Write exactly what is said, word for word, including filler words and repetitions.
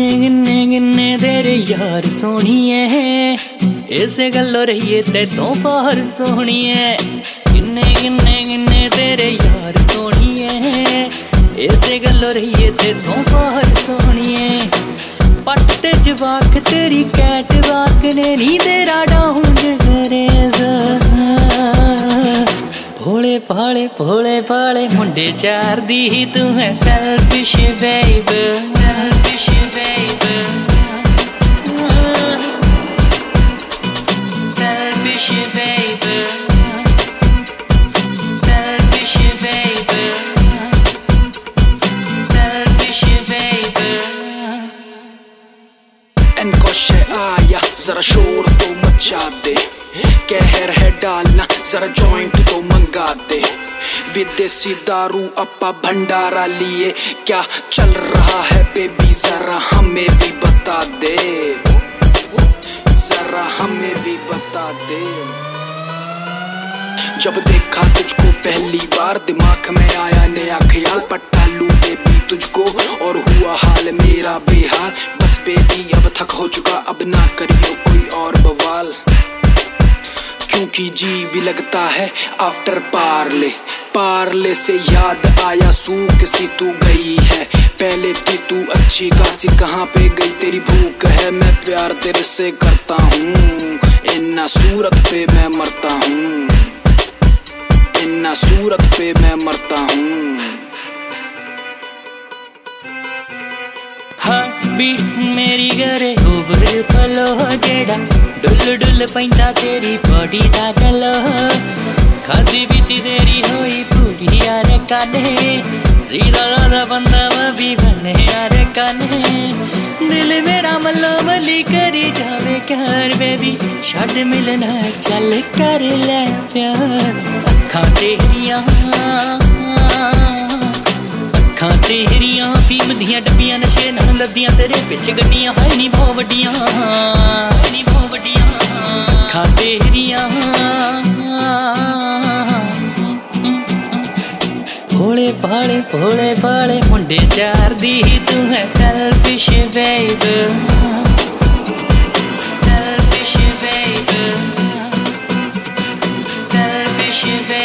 किन्ने किन्ने किन्ने तेरे यार सोहणिए, इस गल्लों रहिए ते तो बाहर सोहणिए। किन्ने किन्ने किन्ने तेरे यार सोहणिए, इस गल्लों रहिए ते तो बाहर सोहणिए। पट्टे जवाक तेरी कैट वाक ने नी तेरा डाउन करे। भोले भाले भोले भाले मुंडे चार दी तू है selfish babe, selfish babe, selfish babe, selfish babe, selfish babe. इनको शे आया जरा शोर तो मचा दे, कहर है डालना जरा जॉइंट तो मंगा दे। विदेशी दारू अपा भंडारा लिए क्या चल रहा है बेबी, जरा हमें भी बता दे, जरा हमें भी बता दे। जब देखा तुझको पहली बार दिमाग में आया नया ख्याल, पट्टा लूं बेबी तुझको और हुआ हाल मेरा बेहाल। बस बेबी अब थक हो चुका, अब ना करियो कोई और बवाल, क्योंकि जी भी लगता है आफ्टर पार्ले। पार्ले से याद आया सूख सी तू गई है, पहले थी तू अच्छी खासी, कहाँ पे गई तेरी भूख है। मैं प्यार तेरे से करता हूँ, इन्ना सूरत पे मैं मरता हूँ, इन्ना सूरत पे मैं मरता हूँ। हाँ भी मेरी घरे ओवर फलो जेड़ा डुल डुल पैंदा तेरी बॉडी दा गलो। खादी बीती तेरी होई पूरी यार काने, सीधा राधा बंदा भी बने यार काने। दिल मेरा मल्लो मल्ली करी जावे कर बेबी, छड़ मिलना चल कर ले प्यार। अखां तेरियां अखां तेरियां फीम दियां डब्बियां नशे नाल लद्दियां, तेरे पिछ गड्डियां है नी बहुत वड्डियां, है नी बहुत वड्डियां। अखां तेरियां भोले भाले भोले भाले मुंडे चार दी तू है selfish babe, selfish babe, selfish babe.